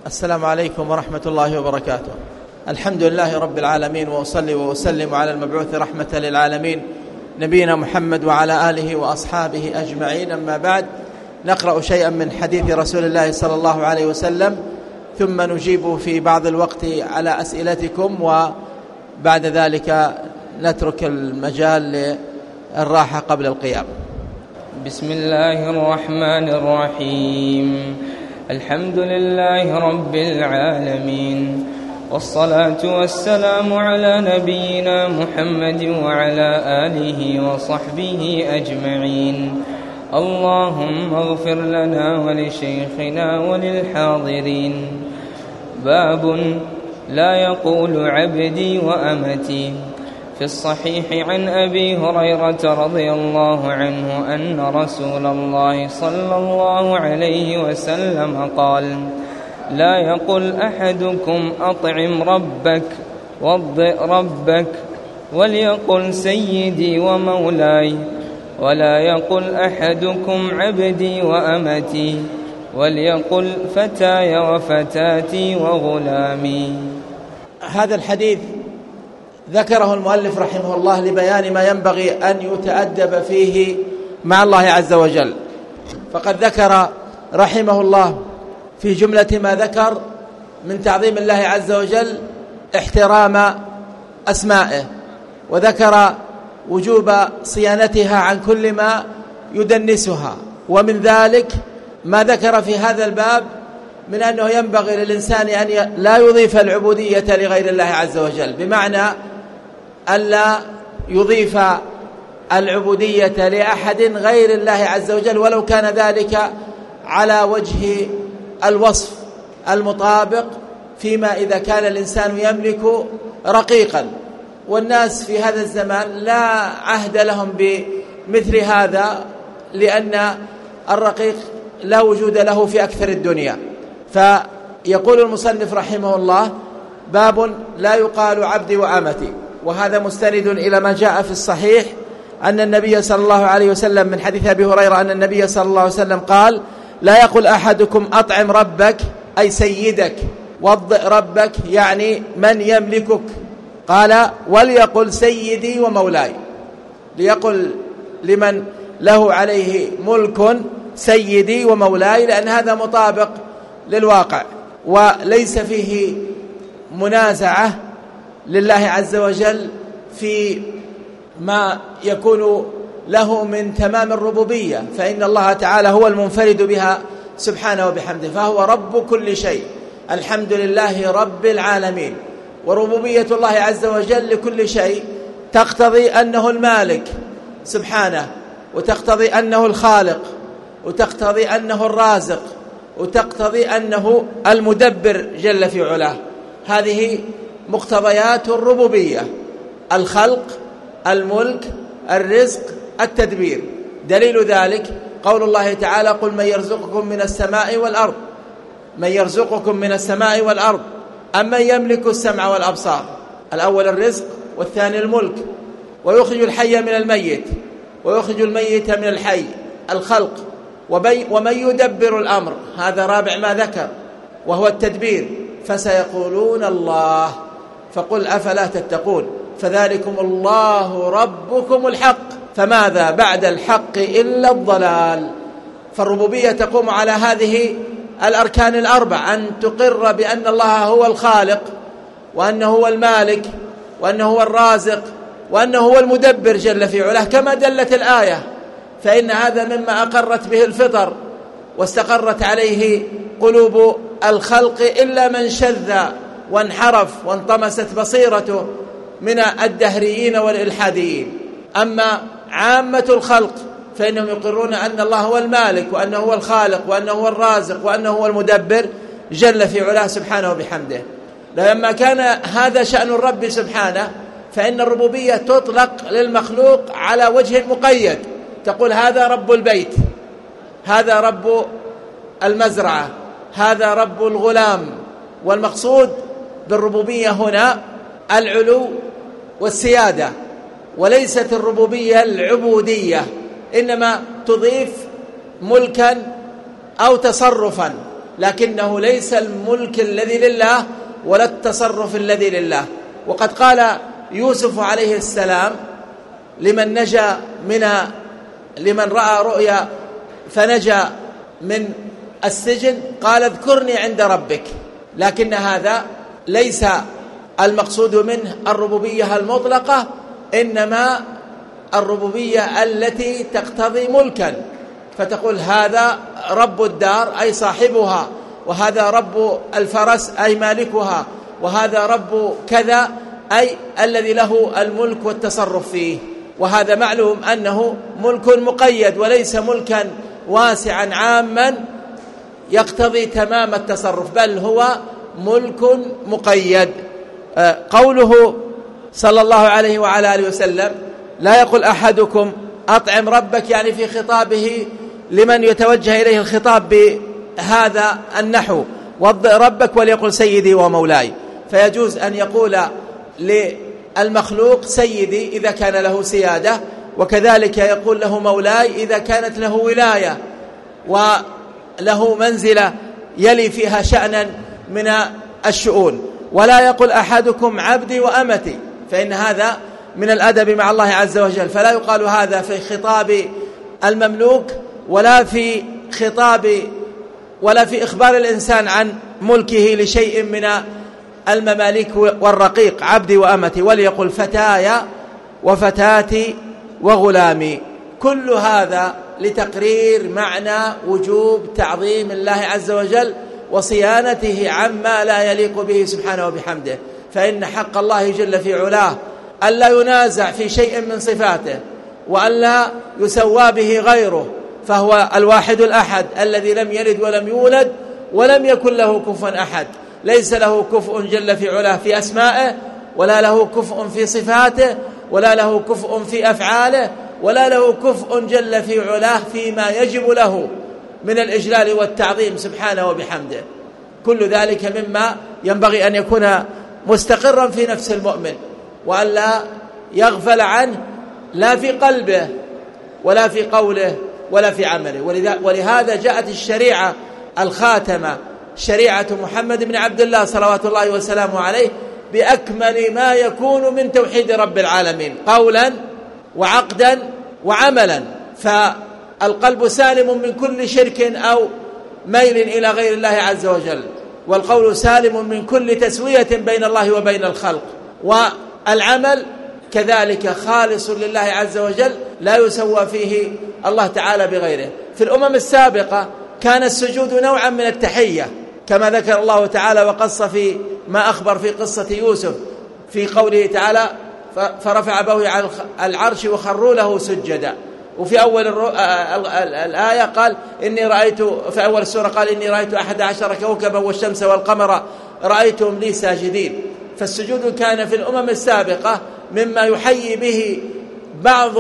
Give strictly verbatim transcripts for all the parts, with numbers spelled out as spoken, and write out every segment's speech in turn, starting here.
السلام عليكم ورحمة الله وبركاته. الحمد لله رب العالمين، وأصلي وأسلم على المبعوث رحمة للعالمين نبينا محمد وعلى آله وأصحابه أجمعين. أما بعد، نقرأ شيئا من حديث رسول الله صلى الله عليه وسلم، ثم نجيب في بعض الوقت على أسئلتكم، وبعد ذلك نترك المجال للراحة قبل القيام. بسم الله الرحمن الرحيم. الحمد لله رب العالمين، والصلاة والسلام على نبينا محمد وعلى آله وصحبه أجمعين. اللهم اغفر لنا ولشيخنا وللحاضرين. باب لا يقول عبدي وأمتي. في الصحيح عن أبي هريرة رضي الله عنه أن رسول الله صلى الله عليه وسلم قال: لا يقل أحدكم أطعم ربك وضئ ربك، وليقل سيدي ومولاي، ولا يقل أحدكم عبدي وأمتي، وليقل فتاي وفتاتي وغلامي. هذا الحديث ذكره المؤلف رحمه الله لبيان ما ينبغي أن يتأدب فيه مع الله عز وجل. فقد ذكر رحمه الله في جملة ما ذكر من تعظيم الله عز وجل احترام أسمائه، وذكر وجوب صيانتها عن كل ما يدنسها، ومن ذلك ما ذكر في هذا الباب من أنه ينبغي للإنسان أن لا يضيف العبودية لغير الله عز وجل، بمعنى ألا يضيف العبودية لأحد غير الله عز وجل، ولو كان ذلك على وجه الوصف المطابق، فيما إذا كان الإنسان يملك رقيقا. والناس في هذا الزمان لا عهد لهم بمثل هذا، لأن الرقيق لا وجود له في أكثر الدنيا. فيقول المصنف رحمه الله: باب لا يقال عبدي وأمتي. وهذا مستند إلى ما جاء في الصحيح أن النبي صلى الله عليه وسلم من حديث أبي هريرة أن النبي صلى الله عليه وسلم قال: لا يقل أحدكم أطعم ربك أي سيدك، وضئ ربك يعني من يملكك، قال: وليقل سيدي ومولاي، ليقل لمن له عليه ملك سيدي ومولاي، لأن هذا مطابق للواقع وليس فيه منازعة لله عز وجل في ما يكون له من تمام الربوبية، فإن الله تعالى هو المنفرد بها سبحانه وبحمده، فهو رب كل شيء. الحمد لله رب العالمين. وربوبية الله عز وجل لكل شيء تقتضي أنه المالك سبحانه، وتقتضي أنه الخالق، وتقتضي أنه الرازق، وتقتضي أنه المدبر جل في علاه. هذه مقتضيات الربوبية: الخلق، الملك، الرزق، التدبير. دليل ذلك قول الله تعالى: قل من يرزقكم من السماء والأرض، من يرزقكم من السماء والأرض أمن يملك السمع والأبصار. الأول الرزق، والثاني الملك. ويخرج الحي من الميت، ويخرج الميت من الحي، الخلق. ومن يدبر الأمر، هذا رابع ما ذكر، وهو التدبير. فسيقولون الله، فقل أفلا تتقون، فذلكم الله ربكم الحق، فماذا بعد الحق إلا الضلال. فالربوبية تقوم على هذه الأركان الأربع: أن تقر بأن الله هو الخالق، وأنه هو المالك، وأنه هو الرازق، وأنه هو المدبر جل في علاه كما دلت الآية. فإن هذا مما أقرت به الفطر واستقرت عليه قلوب الخلق، إلا من شذ وانحرف وانطمست بصيرته من الدهريين والإلحاديين. أما عامة الخلق فإنهم يقرون أن الله هو المالك، وأنه هو الخالق، وأنه هو الرازق، وأنه هو المدبر جل في علاه سبحانه وبحمده. لما كان هذا شأن الرب سبحانه، فإن الربوبية تطلق للمخلوق على وجه مقيد، تقول هذا رب البيت، هذا رب المزرعة، هذا رب الغلام. والمقصود بالربوبية هنا العلو والسيادة، وليست الربوبية العبودية، إنما تضيف ملكا أو تصرفا لكنه ليس الملك الذي لله ولا التصرف الذي لله. وقد قال يوسف عليه السلام لمن نجا من لمن رأى رؤيا فنجا من السجن، قال اذكرني عند ربك. لكن هذا ليس المقصود منه الربوبية المطلقة، إنما الربوبية التي تقتضي ملكا، فتقول هذا رب الدار أي صاحبها، وهذا رب الفرس أي مالكها، وهذا رب كذا أي الذي له الملك والتصرف فيه. وهذا معلوم أنه ملك مقيد وليس ملكا واسعا عاما يقتضي تمام التصرف، بل هو ملك مقيد. قوله صلى الله عليه وعلى آله وسلم لا يقول أحدكم أطعم ربك، يعني في خطابه لمن يتوجه إليه الخطاب بهذا النحو وضع ربك وليقل سيدي ومولاي. فيجوز أن يقول للمخلوق سيدي إذا كان له سيادة، وكذلك يقول له مولاي إذا كانت له ولاية وله منزلة يلي فيها شأنا من الشؤون. ولا يقول أحدكم عبدي وأمتي، فإن هذا من الأدب مع الله عز وجل، فلا يقال هذا في خطاب المملوك ولا في خطاب ولا في إخبار الإنسان عن ملكه لشيء من المماليك والرقيق عبدي وأمتي، وليقل فتايا وفتاتي وغلامي. كل هذا لتقرير معنى وجوب تعظيم الله عز وجل وصيانته عما لا يليق به سبحانه وبحمده. فإن حق الله جل في علاه ألا ينازع في شيء من صفاته وألا يسوى به غيره، فهو الواحد الأحد الذي لم يلد ولم يولد ولم يكن له كفوا أحد، ليس له كفء جل في علاه في أسمائه، ولا له كفء في صفاته، ولا له كفء في أفعاله، ولا له كفء جل في علاه فيما يجب له من الإجلال والتعظيم سبحانه وبحمده. كل ذلك مما ينبغي أن يكون مستقرا في نفس المؤمن، وألا يغفل عنه لا في قلبه ولا في قوله ولا في عمله. ولهذا جاءت الشريعة الخاتمة شريعة محمد بن عبد الله صلوات الله وسلامه عليه بأكمل ما يكون من توحيد رب العالمين قولا وعقدا وعملا. فالقلب سالم من كل شرك أو ميل إلى غير الله عز وجل، والقول سالم من كل تسوية بين الله وبين الخلق، والعمل كذلك خالص لله عز وجل لا يسوى فيه الله تعالى بغيره. في الأمم السابقة كان السجود نوعا من التحية كما ذكر الله تعالى وقص في ما أخبر في قصة يوسف في قوله تعالى فرفع أبويه على العرش وخروا له سجدا. وفي أول الآية قال إني رأيت في أول السورة قال إني رأيت أحد عشر كوكبا والشمس والقمر رأيتهم لي ساجدين. فالسجود كان في الأمم السابقة مما يحيي به بعض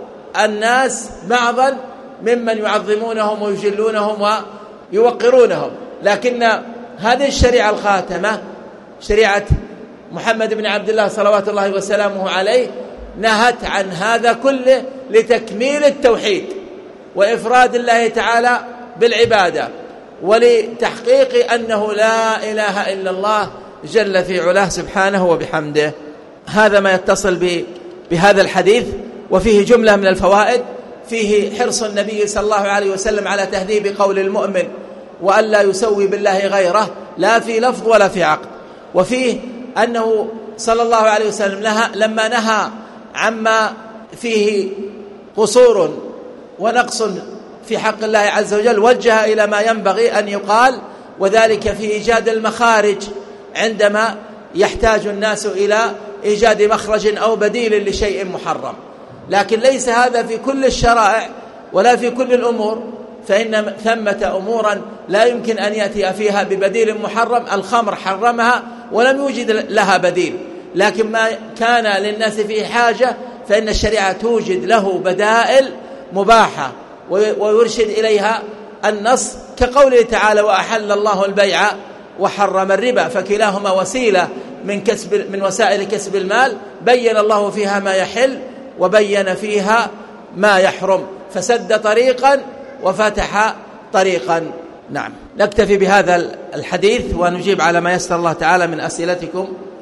الناس بعضا ممن يعظمونهم ويجلونهم ويوقرونهم. لكن هذه الشريعة الخاتمة شريعة محمد بن عبد الله صلوات الله وسلامه عليه نهت عن هذا كله لتكميل التوحيد وإفراد الله تعالى بالعبادة ولتحقيق أنه لا إله إلا الله جل في علاه سبحانه وبحمده. هذا ما يتصل بهذا الحديث، وفيه جملة من الفوائد. فيه حرص النبي صلى الله عليه وسلم على تهذيب قول المؤمن وألا يسوي بالله غيره لا في لفظ ولا في عقد. وفيه أنه صلى الله عليه وسلم نهى لما نهى عما فيه قصور ونقص في حق الله عز وجل وجه إلى ما ينبغي أن يقال، وذلك في إيجاد المخارج عندما يحتاج الناس إلى إيجاد مخرج أو بديل لشيء محرم. لكن ليس هذا في كل الشرائع ولا في كل الأمور، فإن ثمة أمورا لا يمكن أن يأتي فيها ببديل محرم. الخمر حرمها ولم يوجد لها بديل، لكن ما كان للناس فيه حاجة فإن الشريعة توجد له بدائل مباحة ويرشد إليها النص، كقوله تعالى وأحل الله البيع وحرم الربا، فكلاهما وسيلة من كسب من وسائل كسب المال، بين الله فيها ما يحل وبين فيها ما يحرم، فسد طريقا وفتح طريقا. نعم. نكتفي بهذا الحديث ونجيب على ما يسر الله تعالى من أسئلتكم.